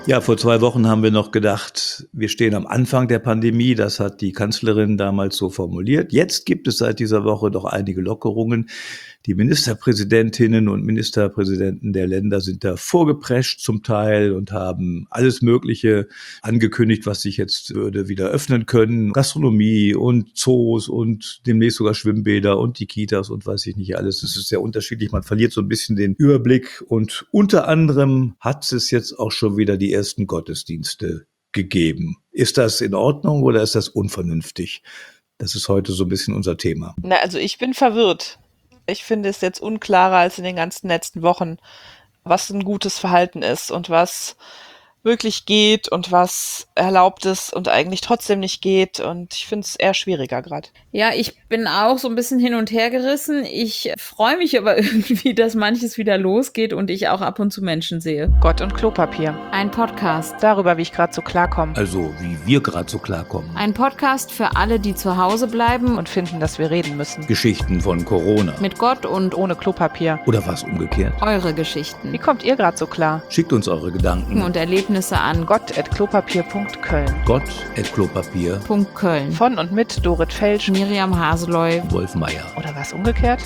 Ja, vor 2 Wochen haben wir noch gedacht, wir stehen am Anfang der Pandemie. Das hat die Kanzlerin damals so formuliert. Jetzt gibt es seit dieser Woche doch einige Lockerungen. Die Ministerpräsidentinnen und Ministerpräsidenten der Länder sind da vorgeprescht zum Teil und haben alles Mögliche angekündigt, was sich jetzt würde wieder öffnen können. Gastronomie und Zoos und demnächst sogar Schwimmbäder und die Kitas und weiß ich nicht alles. Es ist sehr unterschiedlich. Man verliert so ein bisschen den Überblick. Und unter anderem hat es jetzt auch schon wieder die ersten Gottesdienste gegeben. Ist das in Ordnung oder ist das unvernünftig? Das ist heute so ein bisschen unser Thema. Na, also ich bin verwirrt. Ich finde es jetzt unklarer als in den ganzen letzten Wochen, was ein gutes Verhalten ist und was wirklich geht und was erlaubt ist und eigentlich trotzdem nicht geht. Und ich finde es eher schwieriger gerade. Ja, ich bin auch so ein bisschen hin und her gerissen. Ich freue mich aber irgendwie, dass manches wieder losgeht und ich auch ab und zu Menschen sehe. Gott und Klopapier. Ein Podcast. Darüber, wie ich gerade so klarkomme. Also, wie wir gerade so klarkommen. Ein Podcast für alle, die zu Hause bleiben Und finden, dass wir reden müssen. Geschichten von Corona. mit Gott und Ohne Klopapier. Oder was umgekehrt. eure Geschichten Wie kommt ihr gerade so klar? Schickt uns eure Gedanken. und Erlebnisse an Gott@klopapier.köln. Gott@klopapier. Köln. Von und mit Dorit Felsch. Miriam Haseloy. Wolf Meier. Oder was umgekehrt?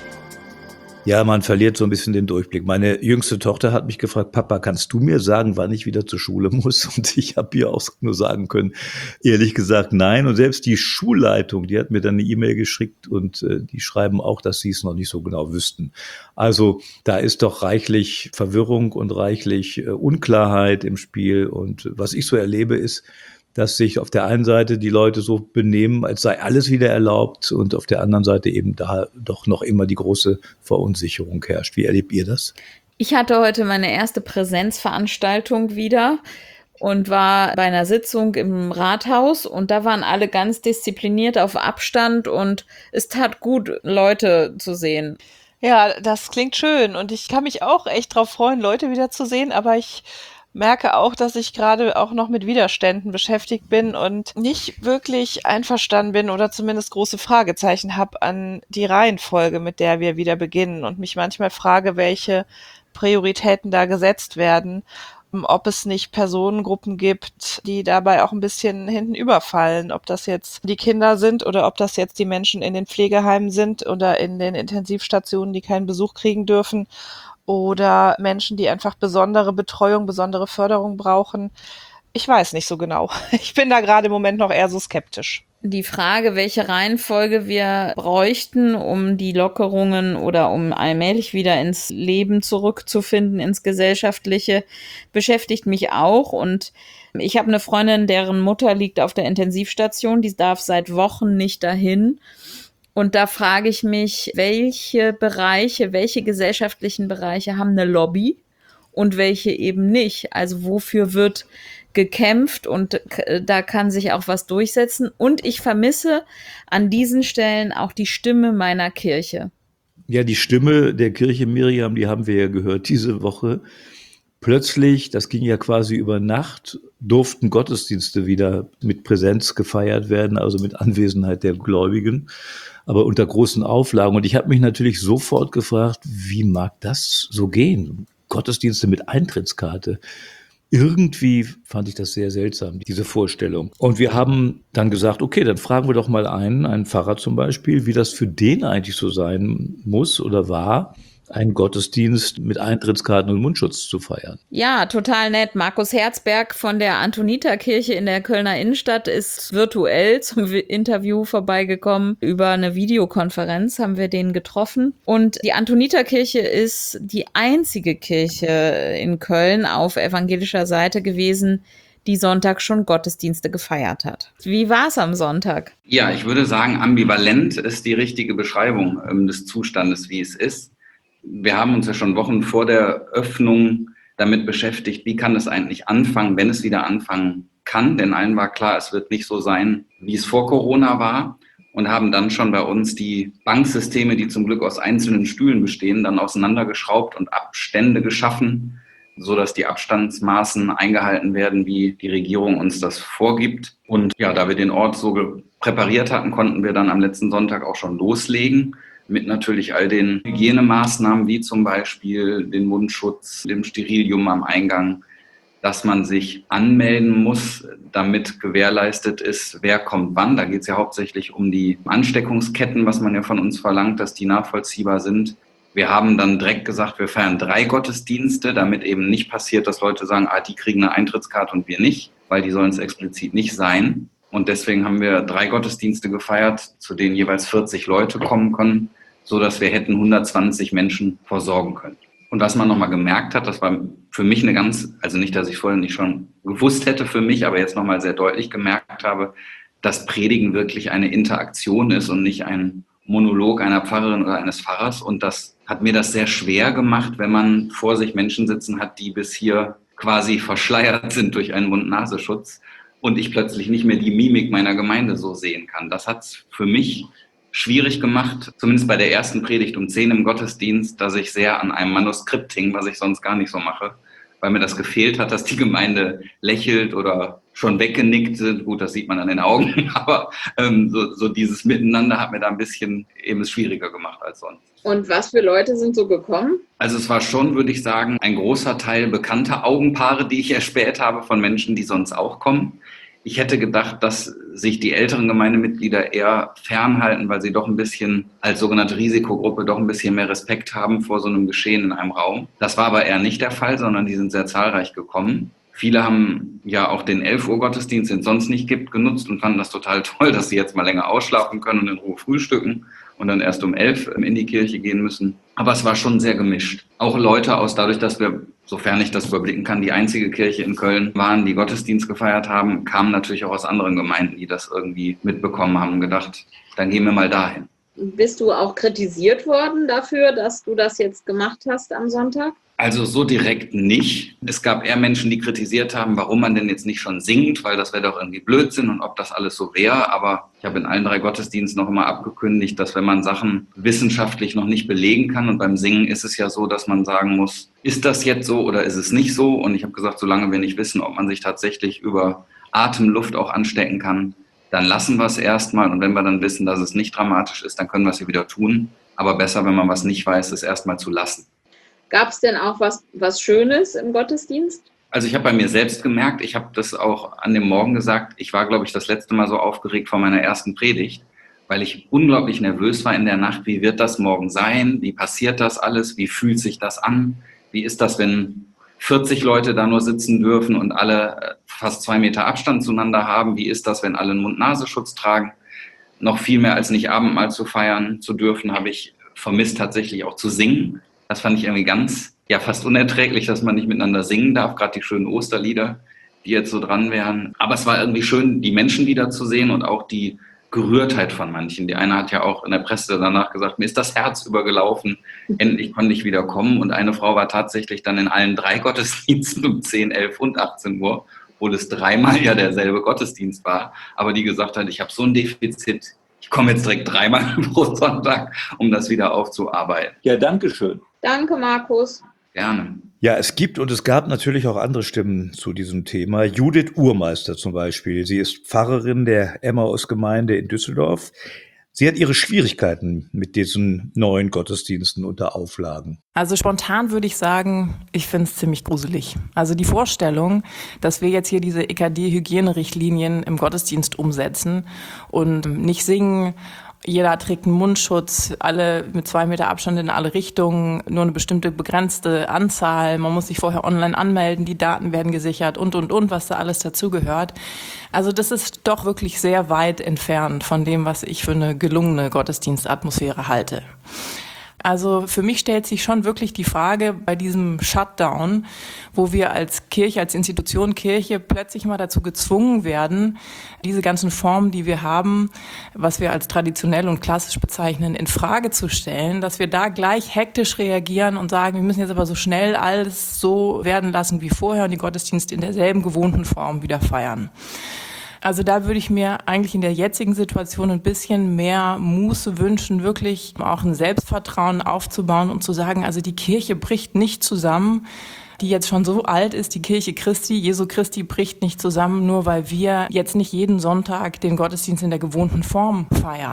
Ja, man verliert so ein bisschen den Durchblick. Meine jüngste Tochter hat mich gefragt, Papa, kannst du mir sagen, wann ich wieder zur Schule muss? Und ich habe ihr auch nur sagen können, ehrlich gesagt, nein. Und selbst die Schulleitung, die hat mir dann eine E-Mail geschickt und die schreiben auch, dass sie es noch nicht so genau wüssten. Also da ist doch reichlich Verwirrung und reichlich Unklarheit im Spiel. Und was ich so erlebe, ist, dass sich auf der einen Seite die Leute so benehmen, als sei alles wieder erlaubt und auf der anderen Seite eben da doch noch immer die große Verunsicherung herrscht. Wie erlebt ihr das? Ich hatte heute meine erste Präsenzveranstaltung wieder und war bei einer Sitzung im Rathaus und da waren alle ganz diszipliniert auf Abstand und es tat gut, Leute zu sehen. Ja, das klingt schön und ich kann mich auch echt drauf freuen, Leute wiederzusehen, aber ich merke auch, dass ich gerade auch noch mit Widerständen beschäftigt bin und nicht wirklich einverstanden bin oder zumindest große Fragezeichen habe an die Reihenfolge, mit der wir wieder beginnen und mich manchmal frage, welche Prioritäten da gesetzt werden, ob es nicht Personengruppen gibt, die dabei auch ein bisschen hinten überfallen, ob das jetzt die Kinder sind oder ob das jetzt die Menschen in den Pflegeheimen sind oder in den Intensivstationen, die keinen Besuch kriegen dürfen oder Menschen, die einfach besondere Betreuung, besondere Förderung brauchen. Ich weiß nicht so genau. Ich bin da gerade im Moment noch eher so skeptisch. Die Frage, welche Reihenfolge wir bräuchten, um die Lockerungen oder um allmählich wieder ins Leben zurückzufinden, ins Gesellschaftliche, beschäftigt mich auch. Und ich habe eine Freundin, deren Mutter liegt auf der Intensivstation, die darf seit Wochen nicht dahin. Und da frage ich mich, welche gesellschaftlichen Bereiche haben eine Lobby und welche eben nicht? Also wofür wird gekämpft und da kann sich auch was durchsetzen. Und ich vermisse an diesen Stellen auch die Stimme meiner Kirche. Ja, die Stimme der Kirche, Miriam, die haben wir ja gehört diese Woche. Plötzlich, das ging ja quasi über Nacht, durften Gottesdienste wieder mit Präsenz gefeiert werden, also mit Anwesenheit der Gläubigen, aber unter großen Auflagen. Und ich habe mich natürlich sofort gefragt, wie mag das so gehen? Gottesdienste mit Eintrittskarte. Irgendwie fand ich das sehr seltsam, diese Vorstellung. Und wir haben dann gesagt, okay, dann fragen wir doch mal einen Pfarrer zum Beispiel, wie das für den eigentlich so sein muss oder war, einen Gottesdienst mit Eintrittskarten und Mundschutz zu feiern. Ja, total nett. Markus Herzberg von der Antoniterkirche in der Kölner Innenstadt ist virtuell zum Interview vorbeigekommen. Über eine Videokonferenz haben wir den getroffen. Und die Antoniterkirche ist die einzige Kirche in Köln auf evangelischer Seite gewesen, die Sonntag schon Gottesdienste gefeiert hat. Wie war es am Sonntag? Ja, ich würde sagen, ambivalent ist die richtige Beschreibung des Zustandes, wie es ist. Wir haben uns ja schon Wochen vor der Öffnung damit beschäftigt, wie kann es eigentlich anfangen, wenn es wieder anfangen kann. Denn allen war klar, es wird nicht so sein, wie es vor Corona war. Und haben dann schon bei uns die Banksysteme, die zum Glück aus einzelnen Stühlen bestehen, dann auseinandergeschraubt und Abstände geschaffen, sodass die Abstandsmaßen eingehalten werden, wie die Regierung uns das vorgibt. Und ja, da wir den Ort so präpariert hatten, konnten wir dann am letzten Sonntag auch schon loslegen. Mit natürlich all den Hygienemaßnahmen, wie zum Beispiel den Mundschutz, dem Sterilium am Eingang, dass man sich anmelden muss, damit gewährleistet ist, wer kommt wann. Da geht es ja hauptsächlich um die Ansteckungsketten, was man ja von uns verlangt, dass die nachvollziehbar sind. Wir haben dann direkt gesagt, wir feiern 3 Gottesdienste, damit eben nicht passiert, dass Leute sagen, die kriegen eine Eintrittskarte und wir nicht, weil die sollen es explizit nicht sein. Und deswegen haben wir 3 Gottesdienste gefeiert, zu denen jeweils 40 Leute kommen können, sodass wir hätten 120 Menschen versorgen können. Und was man nochmal gemerkt hat, das war für mich eine ganz, also nicht, dass ich vorher nicht schon gewusst hätte für mich, aber jetzt nochmal sehr deutlich gemerkt habe, dass Predigen wirklich eine Interaktion ist und nicht ein Monolog einer Pfarrerin oder eines Pfarrers. Und das hat mir das sehr schwer gemacht, wenn man vor sich Menschen sitzen hat, die bis hier quasi verschleiert sind durch einen Mund-Nasenschutz und ich plötzlich nicht mehr die Mimik meiner Gemeinde so sehen kann. Das hat es für mich schwierig gemacht, zumindest bei der ersten Predigt um 10 im Gottesdienst, dass ich sehr an einem Manuskript hing, was ich sonst gar nicht so mache, weil mir das gefehlt hat, dass die Gemeinde lächelt oder schon weggenickt sind. Gut, das sieht man an den Augen, aber so dieses Miteinander hat mir da ein bisschen eben es schwieriger gemacht als sonst. Und was für Leute sind so gekommen? Also es war schon, würde ich sagen, ein großer Teil bekannter Augenpaare, die ich erspäht habe von Menschen, die sonst auch kommen. Ich hätte gedacht, dass sich die älteren Gemeindemitglieder eher fernhalten, weil sie doch ein bisschen als sogenannte Risikogruppe doch ein bisschen mehr Respekt haben vor so einem Geschehen in einem Raum. Das war aber eher nicht der Fall, sondern die sind sehr zahlreich gekommen. Viele haben ja auch den 11 Uhr Gottesdienst, den es sonst nicht gibt, genutzt und fanden das total toll, dass sie jetzt mal länger ausschlafen können und in Ruhe frühstücken und dann erst um 11 in die Kirche gehen müssen. Aber es war schon sehr gemischt. Auch Leute dadurch, dass wir, sofern ich das überblicken kann, die einzige Kirche in Köln waren, die Gottesdienst gefeiert haben, kamen natürlich auch aus anderen Gemeinden, die das irgendwie mitbekommen haben und gedacht, dann gehen wir mal dahin. Bist du auch kritisiert worden dafür, dass du das jetzt gemacht hast am Sonntag? Also so direkt nicht. Es gab eher Menschen, die kritisiert haben, warum man denn jetzt nicht schon singt, weil das wäre doch irgendwie Blödsinn und ob das alles so wäre. Aber ich habe in allen 3 Gottesdiensten noch immer abgekündigt, dass wenn man Sachen wissenschaftlich noch nicht belegen kann und beim Singen ist es ja so, dass man sagen muss, ist das jetzt so oder ist es nicht so? Und ich habe gesagt, solange wir nicht wissen, ob man sich tatsächlich über Atemluft auch anstecken kann, dann lassen wir es erstmal. Und wenn wir dann wissen, dass es nicht dramatisch ist, dann können wir es wieder tun. Aber besser, wenn man was nicht weiß, es erstmal zu lassen. Gab es denn auch was Schönes im Gottesdienst? Also ich habe bei mir selbst gemerkt, ich habe das auch an dem Morgen gesagt, ich war, glaube ich, das letzte Mal so aufgeregt vor meiner ersten Predigt, weil ich unglaublich nervös war in der Nacht. Wie wird das morgen sein? Wie passiert das alles? Wie fühlt sich das an? Wie ist das, wenn 40 Leute da nur sitzen dürfen und alle fast 2 Meter Abstand zueinander haben? Wie ist das, wenn alle einen Mund-Nasenschutz tragen? Noch viel mehr als nicht Abendmahl zu feiern zu dürfen, habe ich vermisst, tatsächlich auch zu singen. Das fand ich irgendwie fast unerträglich, dass man nicht miteinander singen darf, gerade die schönen Osterlieder, die jetzt so dran wären. Aber es war irgendwie schön, die Menschen wieder zu sehen und auch die Gerührtheit von manchen. Die eine hat ja auch in der Presse danach gesagt, mir ist das Herz übergelaufen, endlich konnte ich wieder kommen. Und eine Frau war tatsächlich dann in allen 3 Gottesdiensten um 10, 11 und 18 Uhr, obwohl es 3-mal ja derselbe Gottesdienst war, aber die gesagt hat, ich habe so ein Defizit, ich komme jetzt direkt 3-mal pro Sonntag, um das wieder aufzuarbeiten. Ja, danke schön. Danke, Markus. Gerne. Ja, es gibt und es gab natürlich auch andere Stimmen zu diesem Thema. Judith Urmeister zum Beispiel. Sie ist Pfarrerin der Emmaus-Gemeinde in Düsseldorf. Sie hat ihre Schwierigkeiten mit diesen neuen Gottesdiensten unter Auflagen. Also spontan würde ich sagen, ich finde es ziemlich gruselig. Also die Vorstellung, dass wir jetzt hier diese EKD-Hygienerichtlinien im Gottesdienst umsetzen und nicht singen, jeder trägt einen Mundschutz, alle mit 2 Meter Abstand in alle Richtungen, nur eine bestimmte begrenzte Anzahl. Man muss sich vorher online anmelden, die Daten werden gesichert und, was da alles dazugehört. Also das ist doch wirklich sehr weit entfernt von dem, was ich für eine gelungene Gottesdienstatmosphäre halte. Also für mich stellt sich schon wirklich die Frage bei diesem Shutdown, wo wir als Kirche, als Institution Kirche plötzlich mal dazu gezwungen werden, diese ganzen Formen, die wir haben, was wir als traditionell und klassisch bezeichnen, in Frage zu stellen, dass wir da gleich hektisch reagieren und sagen, wir müssen jetzt aber so schnell alles so werden lassen wie vorher und die Gottesdienste in derselben gewohnten Form wieder feiern. Also da würde ich mir eigentlich in der jetzigen Situation ein bisschen mehr Muße wünschen, wirklich auch ein Selbstvertrauen aufzubauen und zu sagen, also die Kirche bricht nicht zusammen, die jetzt schon so alt ist, die Kirche Christi, Jesu Christi bricht nicht zusammen, nur weil wir jetzt nicht jeden Sonntag den Gottesdienst in der gewohnten Form feiern.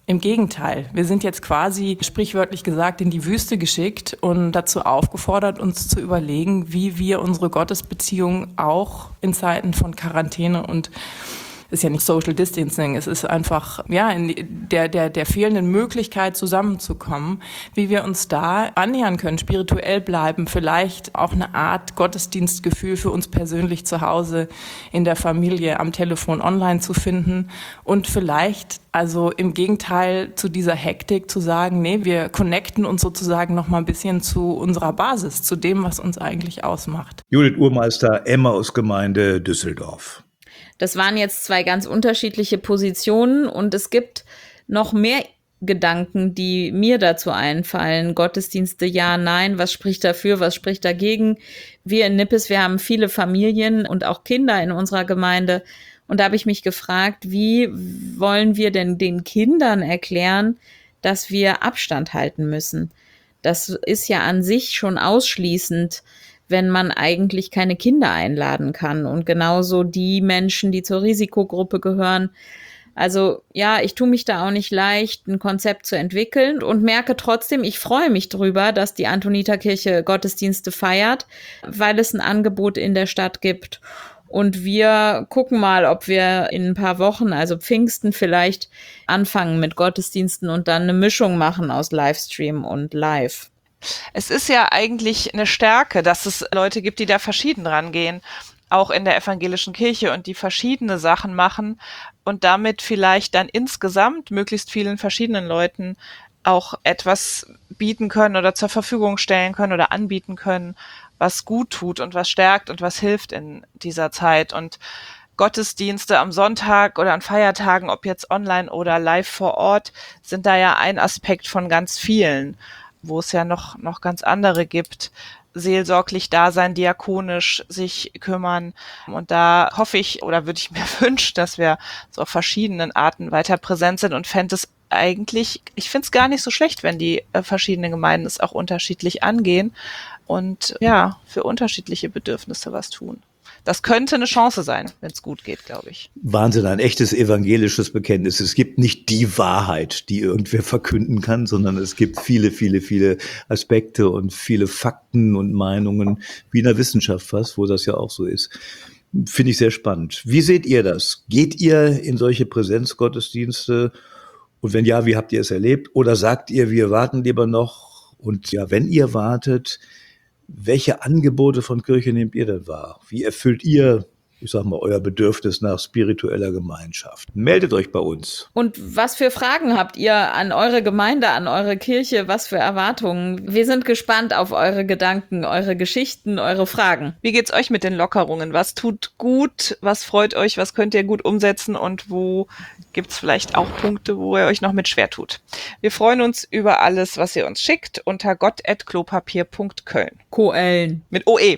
Im Gegenteil, wir sind jetzt quasi, sprichwörtlich gesagt, in die Wüste geschickt und dazu aufgefordert, uns zu überlegen, wie wir unsere Gottesbeziehung auch in Zeiten von Quarantäne und ist ja nicht Social Distancing, es ist einfach in der fehlenden Möglichkeit zusammenzukommen, wie wir uns da annähern können, spirituell bleiben, vielleicht auch eine Art Gottesdienstgefühl für uns persönlich zu Hause, in der Familie, am Telefon, online zu finden und vielleicht also im Gegenteil zu dieser Hektik zu sagen, nee, wir connecten uns sozusagen noch mal ein bisschen zu unserer Basis, zu dem, was uns eigentlich ausmacht. Judith Urmeister, Emmausgemeinde Düsseldorf. Das waren jetzt 2 ganz unterschiedliche Positionen und es gibt noch mehr Gedanken, die mir dazu einfallen. Gottesdienste, ja, nein, was spricht dafür, was spricht dagegen? Wir in Nippes, wir haben viele Familien und auch Kinder in unserer Gemeinde. Und da habe ich mich gefragt, wie wollen wir denn den Kindern erklären, dass wir Abstand halten müssen? Das ist ja an sich schon ausschließend, wenn man eigentlich keine Kinder einladen kann. Und genauso die Menschen, die zur Risikogruppe gehören. Also ja, ich tue mich da auch nicht leicht, ein Konzept zu entwickeln und merke trotzdem, ich freue mich drüber, dass die Antoniterkirche Gottesdienste feiert, weil es ein Angebot in der Stadt gibt. Und wir gucken mal, ob wir in ein paar Wochen, also Pfingsten vielleicht, anfangen mit Gottesdiensten und dann eine Mischung machen aus Livestream und Live. Es ist ja eigentlich eine Stärke, dass es Leute gibt, die da verschieden rangehen, auch in der evangelischen Kirche und die verschiedene Sachen machen und damit vielleicht dann insgesamt möglichst vielen verschiedenen Leuten auch etwas bieten können oder zur Verfügung stellen können oder anbieten können, was gut tut und was stärkt und was hilft in dieser Zeit. Und Gottesdienste am Sonntag oder an Feiertagen, ob jetzt online oder live vor Ort, sind da ja ein Aspekt von ganz vielen, wo es ja noch ganz andere gibt, seelsorglich da sein, diakonisch sich kümmern. Und da hoffe ich oder würde ich mir wünschen, dass wir so auf verschiedenen Arten weiter präsent sind und fände es eigentlich, ich finde es gar nicht so schlecht, wenn die verschiedenen Gemeinden es auch unterschiedlich angehen und ja, für unterschiedliche Bedürfnisse was tun. Das könnte eine Chance sein, wenn es gut geht, glaube ich. Wahnsinn, ein echtes evangelisches Bekenntnis. Es gibt nicht die Wahrheit, die irgendwer verkünden kann, sondern es gibt viele, viele, viele Aspekte und viele Fakten und Meinungen, wie in der Wissenschaft fast, wo das ja auch so ist. Finde ich sehr spannend. Wie seht ihr das? Geht ihr in solche Präsenzgottesdienste? Und wenn ja, wie habt ihr es erlebt? Oder sagt ihr, wir warten lieber noch? Und ja, wenn ihr wartet, welche Angebote von Kirche nehmt ihr denn wahr? Wie erfüllt ihr, ich sag mal, euer Bedürfnis nach spiritueller Gemeinschaft? Meldet euch bei uns. Und was für Fragen habt ihr an eure Gemeinde, an eure Kirche? Was für Erwartungen? Wir sind gespannt auf eure Gedanken, eure Geschichten, eure Fragen. Wie geht's euch mit den Lockerungen? Was tut gut? Was freut euch? Was könnt ihr gut umsetzen? Und wo gibt's vielleicht auch Punkte, wo ihr euch noch mit schwer tut? Wir freuen uns über alles, was ihr uns schickt, unter gott@klopapier.köln. Köln. Mit OE.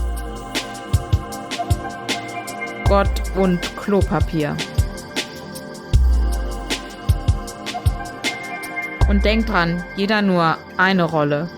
Gott und Klopapier. Und denkt dran, jeder nur eine Rolle.